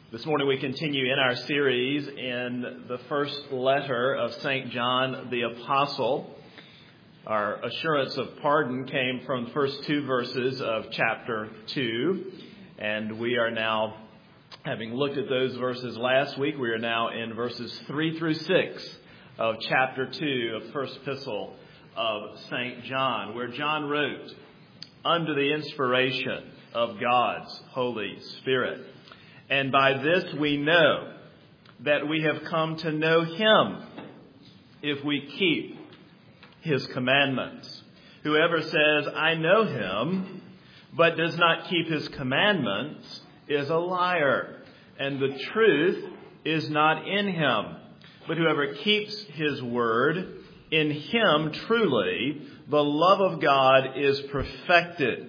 This morning we continue in our series in the first letter of St. John the Apostle. Our assurance of pardon came from the first two verses of chapter 2, and we are now, having looked at those verses last week, we are now in verses 3 through 6 of chapter 2 of the first epistle of St. John, where John wrote, under the inspiration of God's Holy Spirit. And by this we know that we have come to know Him if we keep His commandments. Whoever says, I know Him, but does not keep His commandments is a liar, and the truth is not in him. But whoever keeps His word, in Him truly the love of God is perfected.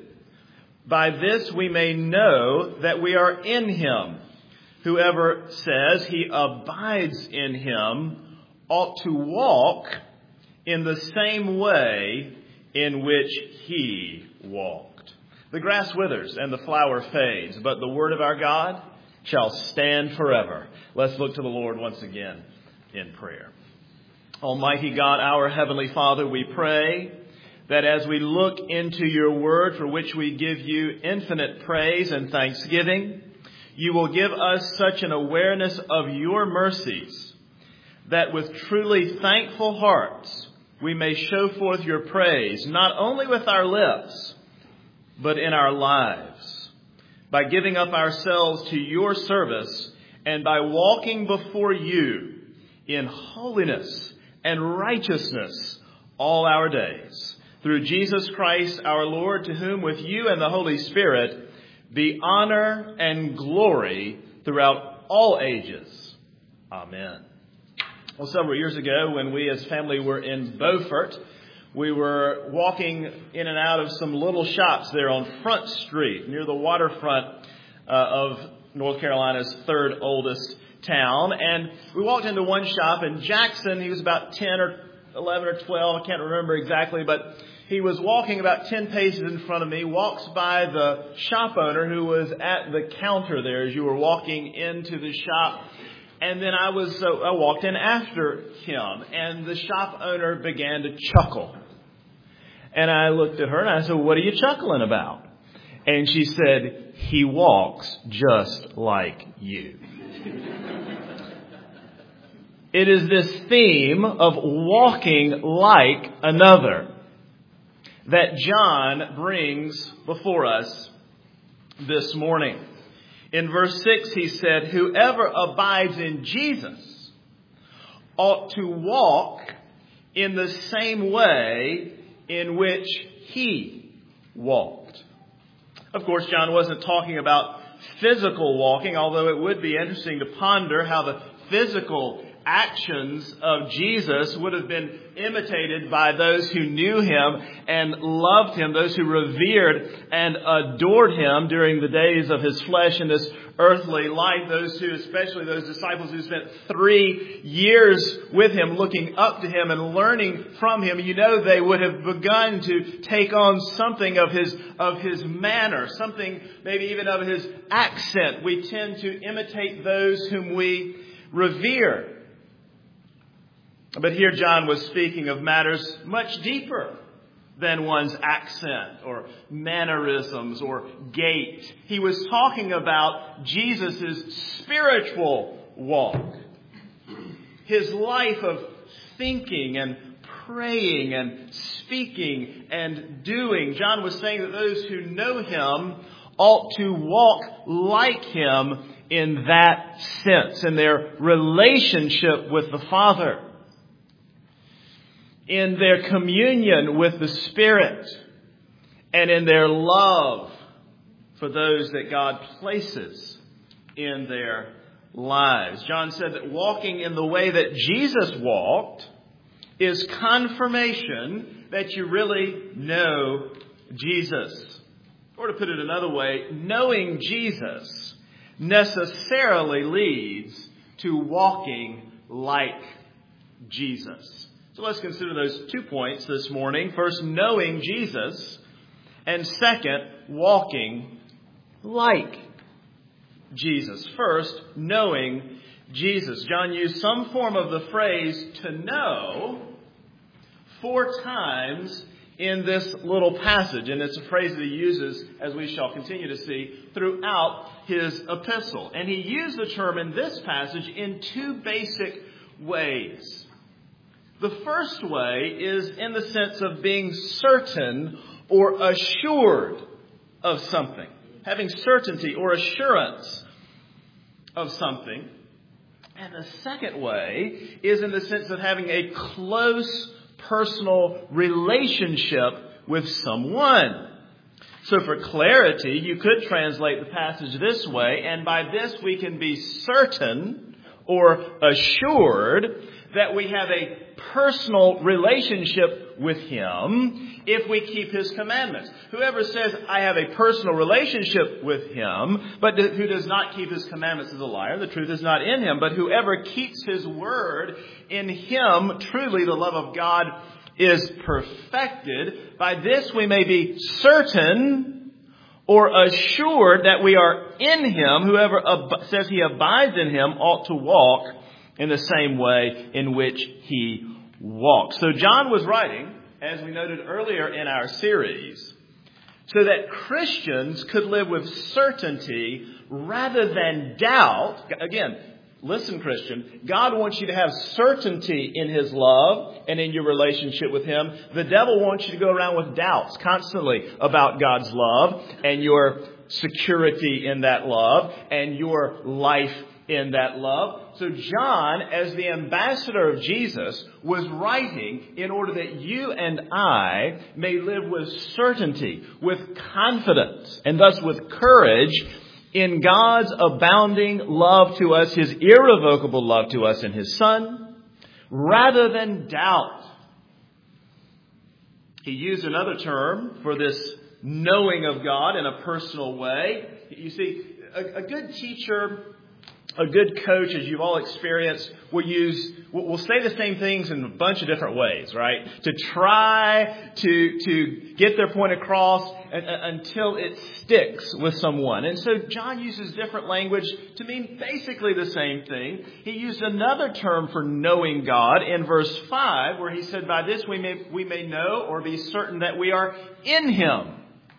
By this we may know that we are in Him. Whoever says he abides in Him ought to walk in the same way in which He walked. The grass withers and the flower fades, but the word of our God shall stand forever. Let's look to the Lord once again in prayer. Almighty God, our Heavenly Father, we pray that as we look into your word, for which we give you infinite praise and thanksgiving, you will give us such an awareness of your mercies that with truly thankful hearts we may show forth your praise, not only with our lips, but in our lives, by giving up ourselves to your service and by walking before you in holiness and righteousness all our days. Through Jesus Christ our Lord, to whom with you and the Holy Spirit be honor and glory throughout all ages. Amen. Well, several years ago, when we as family were in Beaufort, we were walking in and out of some little shops there on Front Street, near the waterfront of North Carolina's third oldest town. And we walked into one shop, and Jackson, he was about 10 or 11 or 12, I can't remember exactly, but he was walking about 10 paces in front of me, walks by the shop owner who was at the counter there as you were walking into the shop. And then I walked in after him, and the shop owner began to chuckle. And I looked at her and I said, what are you chuckling about? And she said, he walks just like you. It is this theme of walking like another that John brings before us this morning. In verse 6, he said, whoever abides in Jesus ought to walk in the same way in which He walked. Of course, John wasn't talking about physical walking, although it would be interesting to ponder how the physical actions of Jesus would have been imitated by those who knew Him and loved Him, those who revered and adored Him during the days of His flesh in this earthly life, especially those disciples who spent 3 years with Him, looking up to Him and learning from Him. You know, they would have begun to take on something of His manner, something maybe even of His accent. We tend to imitate those whom we revere. But here John was speaking of matters much deeper than one's accent or mannerisms or gait. He was talking about Jesus' spiritual walk. His life of thinking and praying and speaking and doing. John was saying that those who know Him ought to walk like Him in that sense, in their relationship with the Father, in their communion with the Spirit, and in their love for those that God places in their lives. John said that walking in the way that Jesus walked is confirmation that you really know Jesus. Or to put it another way, knowing Jesus necessarily leads to walking like Jesus. So let's consider those 2 points this morning. First, knowing Jesus. And second, walking like Jesus. First, knowing Jesus. John used some form of the phrase to know 4 times in this little passage. And it's a phrase that he uses, as we shall continue to see, throughout his epistle. And he used the term in this passage in 2 basic ways. The first way is in the sense of being certain or assured of something. Having certainty or assurance of something. And the second way is in the sense of having a close personal relationship with someone. So for clarity, you could translate the passage this way, and by this we can be certain or assured that we have a personal relationship with Him if we keep His commandments. Whoever says, I have a personal relationship with Him, but who does not keep His commandments is a liar. The truth is not in him. But whoever keeps His word, in him, truly the love of God is perfected. By this we may be certain or assured that we are in Him. Whoever says he abides in Him ought to walk in the same way in which He walked. So John was writing, as we noted earlier in our series, so that Christians could live with certainty rather than doubt. Again, listen, Christian, God wants you to have certainty in His love and in your relationship with Him. The devil wants you to go around with doubts constantly about God's love and your security in that love and your life in that love. So John, as the ambassador of Jesus, was writing in order that you and I may live with certainty, with confidence, and thus with courage in God's abounding love to us, His irrevocable love to us in His Son, rather than doubt. He used another term for this knowing of God in a personal way. You see, a good teacher, a good coach, as you've all experienced, will say the same things in a bunch of different ways, right? To try to get their point across until it sticks with someone. And so John uses different language to mean basically the same thing. He used another term for knowing God in verse 5, where he said, by this we may know or be certain that we are in Him.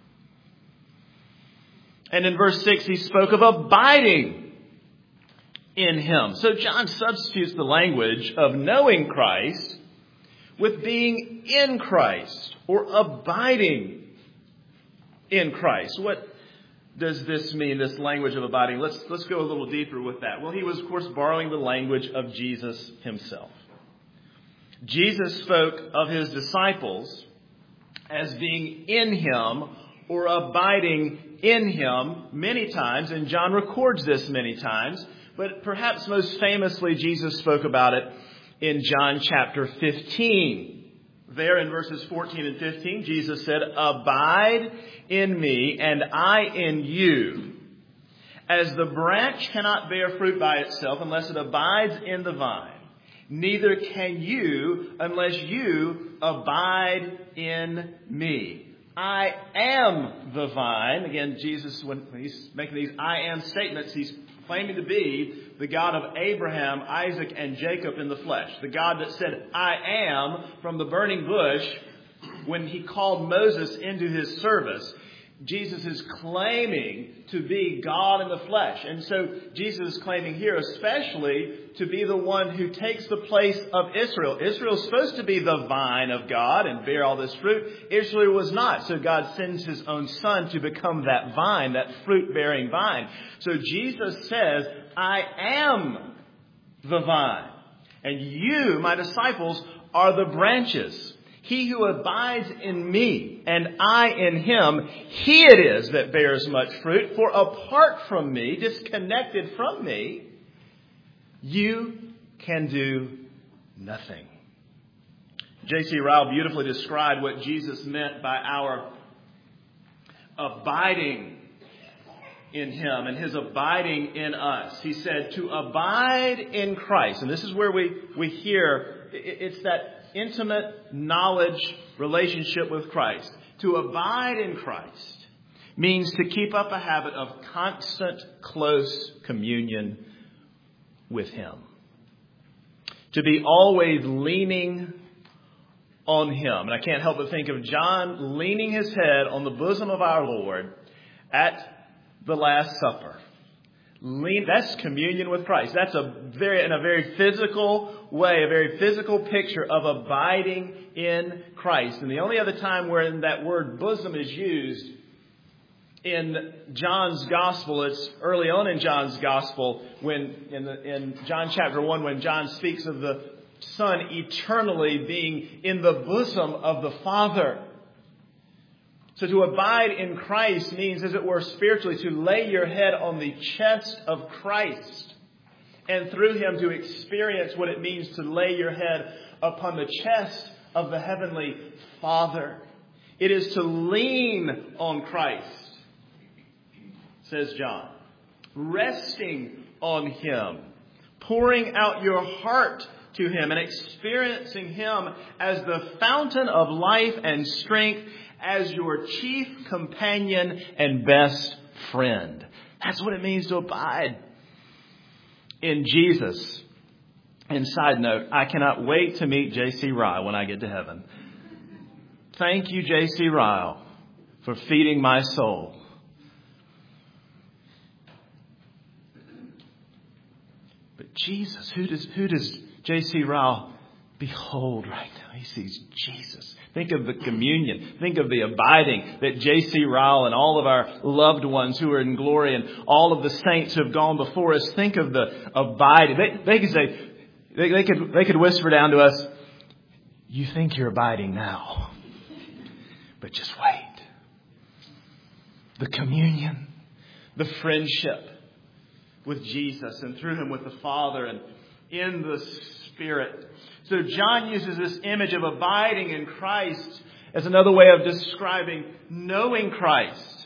And in verse 6, he spoke of abiding in Him. So John substitutes the language of knowing Christ with being in Christ or abiding in Christ. What does this mean, this language of abiding? Let's go a little deeper with that. Well, he was, of course, borrowing the language of Jesus Himself. Jesus spoke of His disciples as being in Him or abiding in Him many times, and John records this many times. But perhaps most famously, Jesus spoke about it in John chapter 15. There in verses 14 and 15, Jesus said, abide in me and I in you. As the branch cannot bear fruit by itself unless it abides in the vine, neither can you unless you abide in me. I am the vine. Again, Jesus, when He's making these I am statements, He's claiming to be the God of Abraham, Isaac, and Jacob in the flesh. The God that said, I am, from the burning bush when He called Moses into His service. Jesus is claiming to be God in the flesh. And so Jesus is claiming here especially to be the one who takes the place of Israel. Israel is supposed to be the vine of God and bear all this fruit. Israel was not. So God sends His own Son to become that vine, that fruit-bearing vine. So Jesus says, I am the vine. And you, my disciples, are the branches. He who abides in me and I in him, he it is that bears much fruit. For apart from me, disconnected from me, you can do nothing. J.C. Ryle beautifully described what Jesus meant by our abiding in Him and His abiding in us. He said to abide in Christ. And this is where we hear it's that intimate knowledge relationship with Christ. To abide in Christ means to keep up a habit of constant, close communion with Him. To be always leaning on Him. And I can't help but think of John leaning his head on the bosom of our Lord at the Last Supper. That's communion with Christ. That's in a very physical way, a very physical picture of abiding in Christ. And the only other time where that word bosom is used in John's Gospel, it's early on in John's Gospel, when in John chapter 1, when John speaks of the Son eternally being in the bosom of the Father. So to abide in Christ means, as it were, spiritually, to lay your head on the chest of Christ, and through Him to experience what it means to lay your head upon the chest of the Heavenly Father. It is to lean on Christ, says John, resting on Him, pouring out your heart to Him and experiencing Him as the fountain of life and strength, as your chief companion and best friend. That's what it means to abide in Jesus. And side note, I cannot wait to meet J.C. Ryle when I get to heaven. Thank you, J.C. Ryle, for feeding my soul. But Jesus, who does J.C. Ryle behold right now? He sees Jesus. Think of the communion. Think of the abiding that J.C. Ryle and all of our loved ones who are in glory and all of the saints who have gone before us. Think of the abiding. They could say, they could whisper down to us, you think you're abiding now, but just wait. The communion, the friendship with Jesus and through Him with the Father and in the Spirit. So John uses this image of abiding in Christ as another way of describing knowing Christ.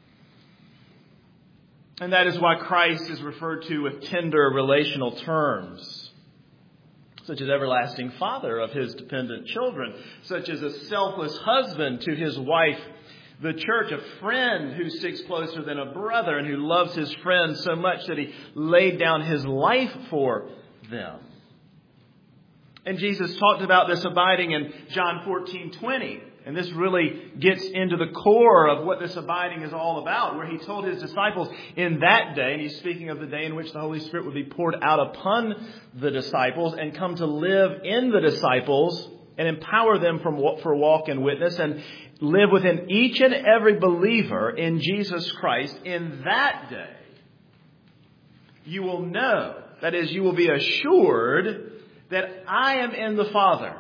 And that is why Christ is referred to with tender relational terms, such as everlasting Father of His dependent children, such as a selfless husband to his wife, the church, a friend who sticks closer than a brother and who loves his friends so much that He laid down His life for them. And Jesus talked about this abiding in John 14:20. And this really gets into the core of what this abiding is all about, where He told His disciples in that day, and He's speaking of the day in which the Holy Spirit would be poured out upon the disciples and come to live in the disciples and empower them for walk and witness and live within each and every believer in Jesus Christ. In that day, you will know, that is, you will be assured that I am in the Father,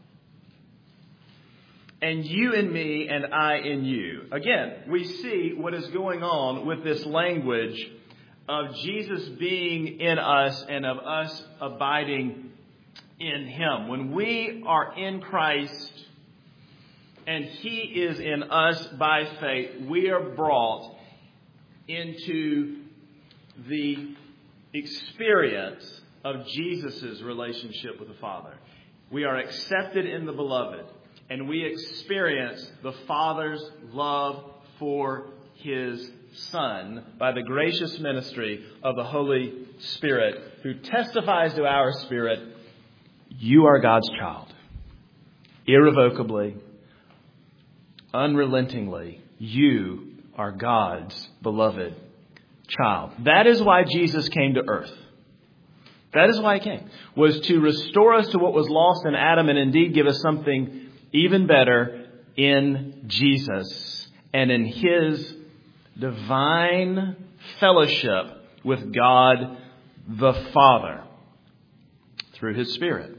and you in me, and I in you. Again, we see what is going on with this language of Jesus being in us and of us abiding in Him. When we are in Christ and He is in us by faith, we are brought into the experience of Jesus' relationship with the Father. We are accepted in the Beloved, and we experience the Father's love for His Son by the gracious ministry of the Holy Spirit, who testifies to our spirit, you are God's child. Irrevocably, unrelentingly, you are God's beloved child. That is why Jesus came to earth. That is why He came, was to restore us to what was lost in Adam and indeed give us something even better in Jesus and in His divine fellowship with God the Father through His Spirit.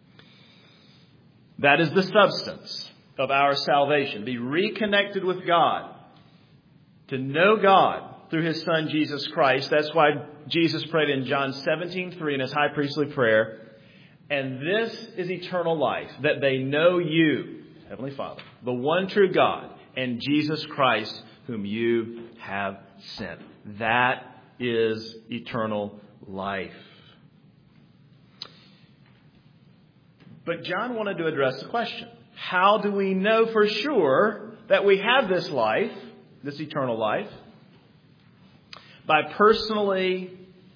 That is the substance of our salvation. Be reconnected with God, to know God through His Son, Jesus Christ. That's why Jesus prayed in John 17:3 in His high priestly prayer, and this is eternal life, that they know you, Heavenly Father, the one true God, and Jesus Christ, whom you have sent. That is eternal life. But John wanted to address the question, how do we know for sure that we have this life this eternal life by personally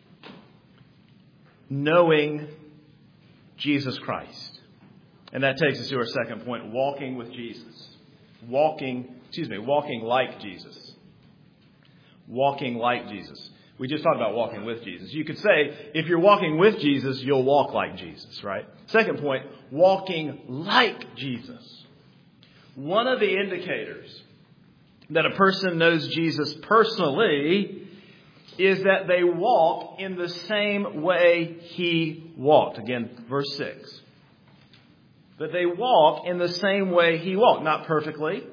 knowing Jesus Christ. And that takes us to our second point, walking with Jesus. Walking like Jesus. Walking like Jesus. We just talked about walking with Jesus. You could say, if you're walking with Jesus, you'll walk like Jesus, right? Second point, walking like Jesus. One of the indicators that a person knows Jesus personally is that they walk in the same way he walked. Again, verse 6. That they walk in the same way he walked. Not perfectly,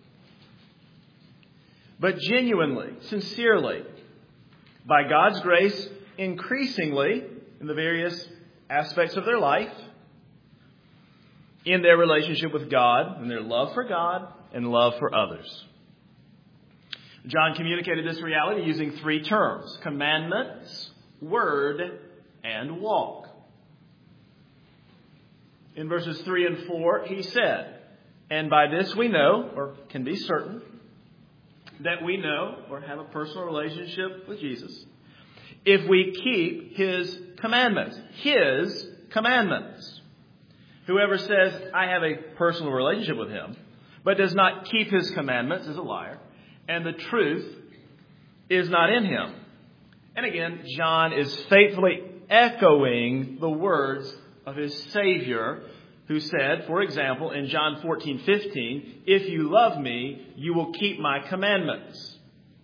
but genuinely, sincerely, by God's grace, increasingly in the various aspects of their life, in their relationship with God, and their love for God and love for others. John communicated this reality using three terms: commandments, word, and walk. In verses 3 and 4, he said, "And by this we know," or can be certain, "that we know," or have a personal relationship with Jesus, "if we keep his commandments." His commandments. Whoever says, "I have a personal relationship with him," but does not keep his commandments is a liar, and the truth is not in him. And again, John is faithfully echoing the words of his Savior, who said, for example, in John 14:15, "If you love me, you will keep my commandments."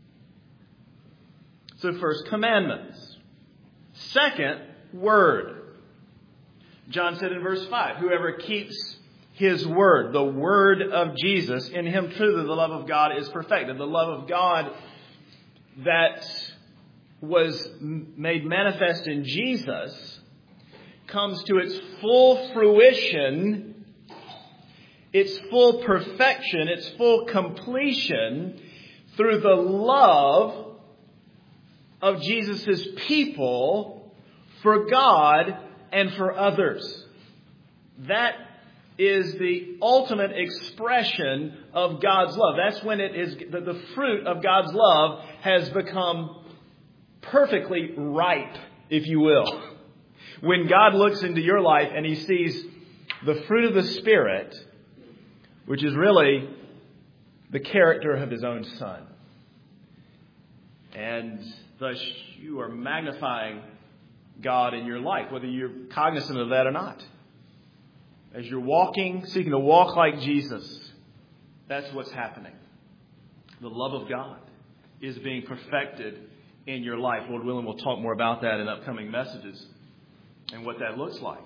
So first, commandments. Second, word. John said in verse 5, "Whoever keeps his word," the word of Jesus, "in him truly the love of God is perfected." The love of God that was made manifest in Jesus comes to its full fruition, its full perfection, its full completion through the love of Jesus' people for God and for others. That is the ultimate expression of God's love. That's when it is the fruit of God's love has become perfectly ripe, if you will. When God looks into your life and he sees the fruit of the Spirit, which is really the character of his own Son. And thus you are magnifying God in your life, whether you're cognizant of that or not. As you're walking, seeking to walk like Jesus, that's what's happening. The love of God is being perfected in your life. Lord willing, we'll talk more about that in upcoming messages and what that looks like.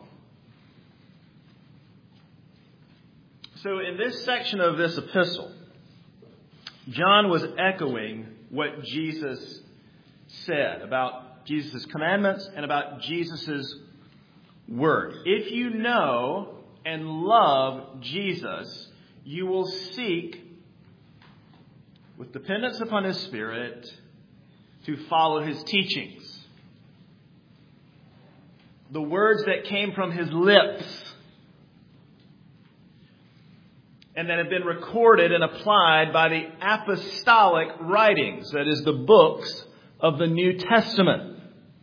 So in this section of this epistle, John was echoing what Jesus said about Jesus' commandments and about Jesus' word. If you know and love Jesus, you will seek, with dependence upon his Spirit, to follow his teachings. The words that came from his lips and that have been recorded and applied by the apostolic writings, that is, the books of the New Testament.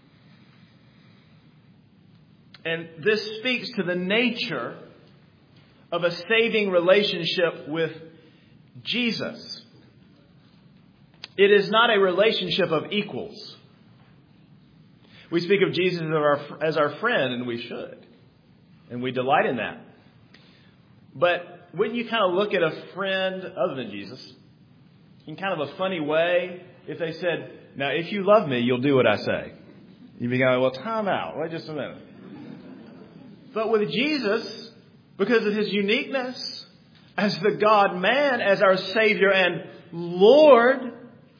And this speaks to the nature of a saving relationship with Jesus. It is not a relationship of equals. We speak of Jesus as our friend, and we should. And we delight in that. But wouldn't you kind of look at a friend other than Jesus in kind of a funny way if they said, "Now, if you love me, you'll do what I say"? You'd be going, "Well, time out. Wait just a minute." But with Jesus, because of his uniqueness as the God-man, as our Savior and Lord,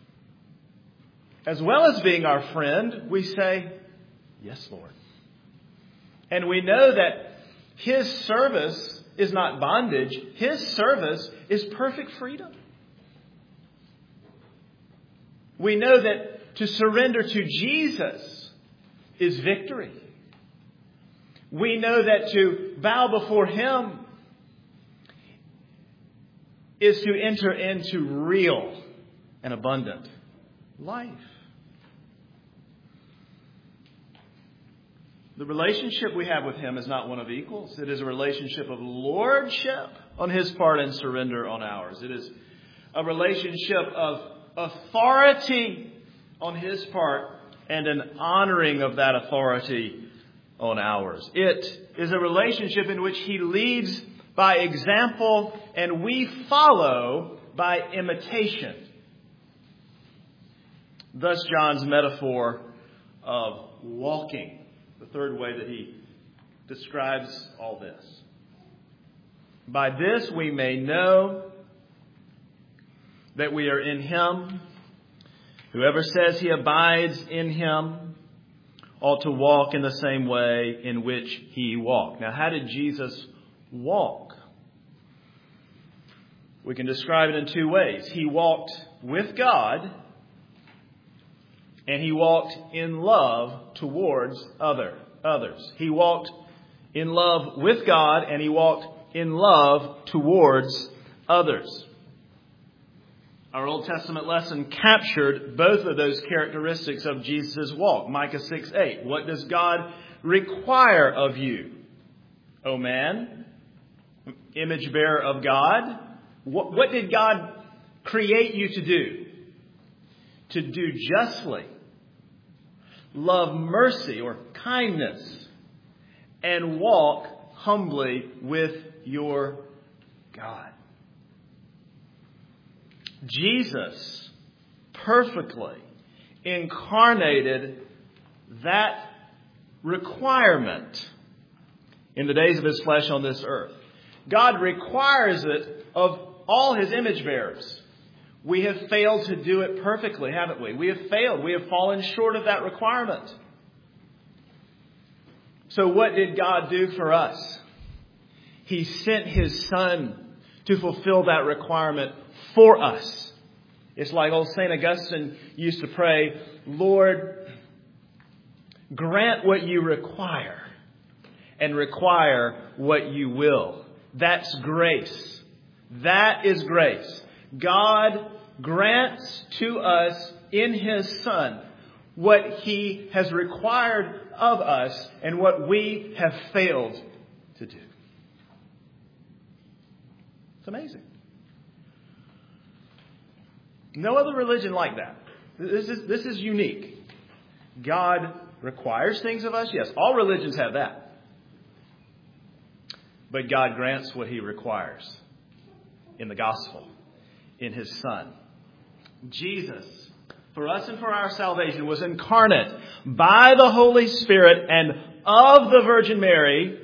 as well as being our friend, we say, "Yes, Lord." And we know that his service is not bondage. His service is perfect freedom. We know that to surrender to Jesus is victory. We know that to bow before him is to enter into real and abundant life. The relationship we have with Him is not one of equals. It is a relationship of lordship on His part and surrender on ours. It is a relationship of authority on His part and an honoring of that authority on ours. It is a relationship in which He leads by example and we follow by imitation. Thus John's metaphor of walking, the third way that he describes all this. By this we may know that we are in Him. Whoever says he abides in Him ought to walk in the same way in which He walked. Now, how did Jesus walk? We can describe it in two ways. He walked with God, and He walked in love towards others. He walked in love with God, and He walked in love towards others. Our Old Testament lesson captured both of those characteristics of Jesus' walk. Micah 6:8. What does God require of you, O man, image bearer of God? What did God create you to do? To do justly, love mercy or kindness, and walk humbly with your God. Jesus perfectly incarnated that requirement in the days of His flesh on this earth. God requires it of all His image bearers. We have failed to do it perfectly, haven't we? We have failed. We have fallen short of that requirement. So what did God do for us? He sent His Son to fulfill that requirement for us. It's like old St. Augustine used to pray, Lord, grant what you require and require what you will. That's grace. That is grace. God grants to us in His Son what He has required of us and what we have failed to do. It's amazing. No other religion like that. This is unique. God requires things of us. Yes, all religions have that. But God grants what He requires in the gospel, in His Son. Jesus, for us and for our salvation, was incarnate by the Holy Spirit and of the Virgin Mary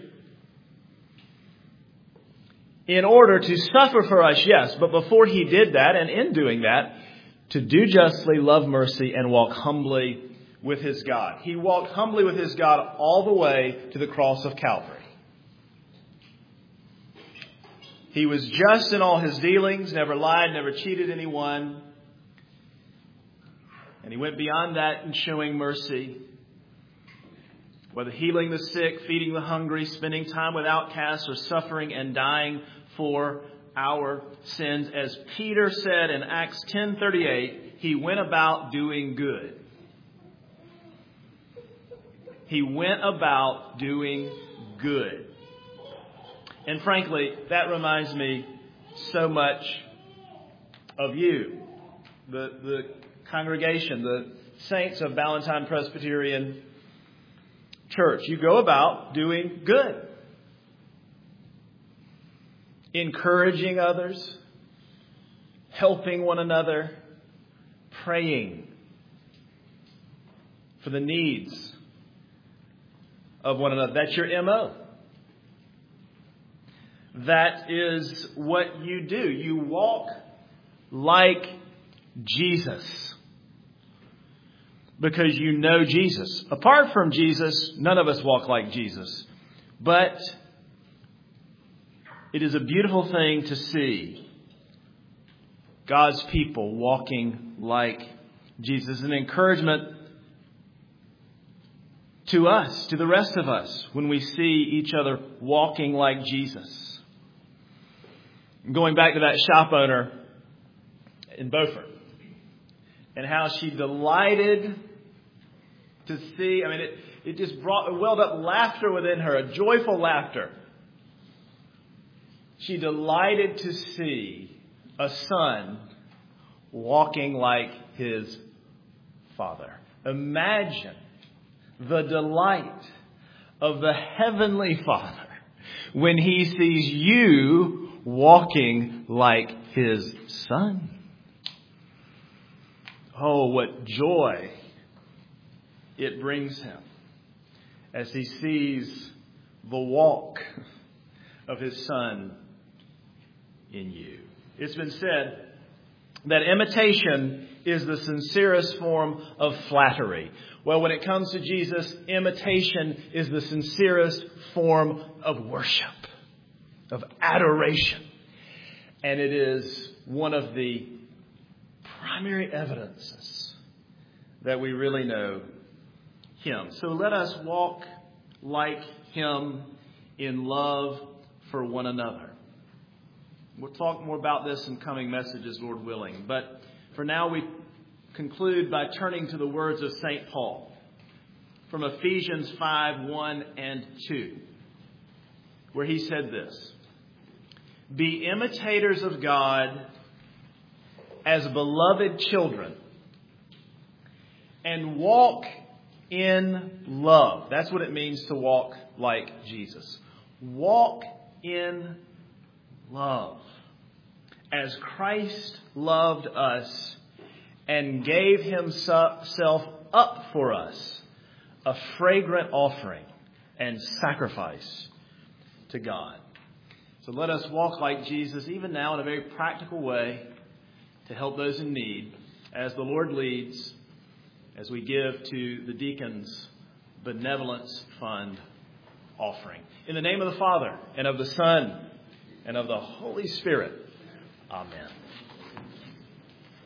in order to suffer for us, yes. But before He did that, and in doing that, to do justly, love mercy, and walk humbly with His God. He walked humbly with His God all the way to the cross of Calvary. He was just in all His dealings, never lied, never cheated anyone. And He went beyond that in showing mercy. Whether healing the sick, feeding the hungry, spending time with outcasts, or suffering and dying for our sins. As Peter said in Acts 10:38, He went about doing good. He went about doing good. And frankly, that reminds me so much of you, the congregation, the saints of Ballantyne Presbyterian Church. You go about doing good. Encouraging others, helping one another, praying for the needs of one another. That's your MO. That is what you do. You walk like Jesus because you know Jesus. Apart from Jesus, none of us walk like Jesus. But it is a beautiful thing to see God's people walking like Jesus. An encouragement to us, to the rest of us, when we see each other walking like Jesus. Going back to that shop owner in Beaufort. and how she delighted to see. I mean, it just welled up laughter within her, a joyful laughter. She delighted to see a son walking like his Father. Imagine the delight of the Heavenly Father when He sees you walking like His Son. Oh, what joy it brings Him as He sees the walk of His Son in you. It's been said that imitation is the sincerest form of flattery. Well, when it comes to Jesus, imitation is the sincerest form of worship, of adoration. And it is one of the primary evidences that we really know Him. So let us walk like Him in love for one another. We'll talk more about this in coming messages, Lord willing. But for now, we conclude by turning to the words of St. Paul from Ephesians 5:1 and 2, where he said this: "Be imitators of God as beloved children, and walk in love." That's what it means to walk like Jesus. Walk in love, as Christ loved us and gave Himself up for us, a fragrant offering and sacrifice to God. So let us walk like Jesus, even now in a very practical way, to help those in need, as the Lord leads, as we give to the Deacons' Benevolence Fund offering. In the name of the Father, and of the Son, and of the Holy Spirit. Amen.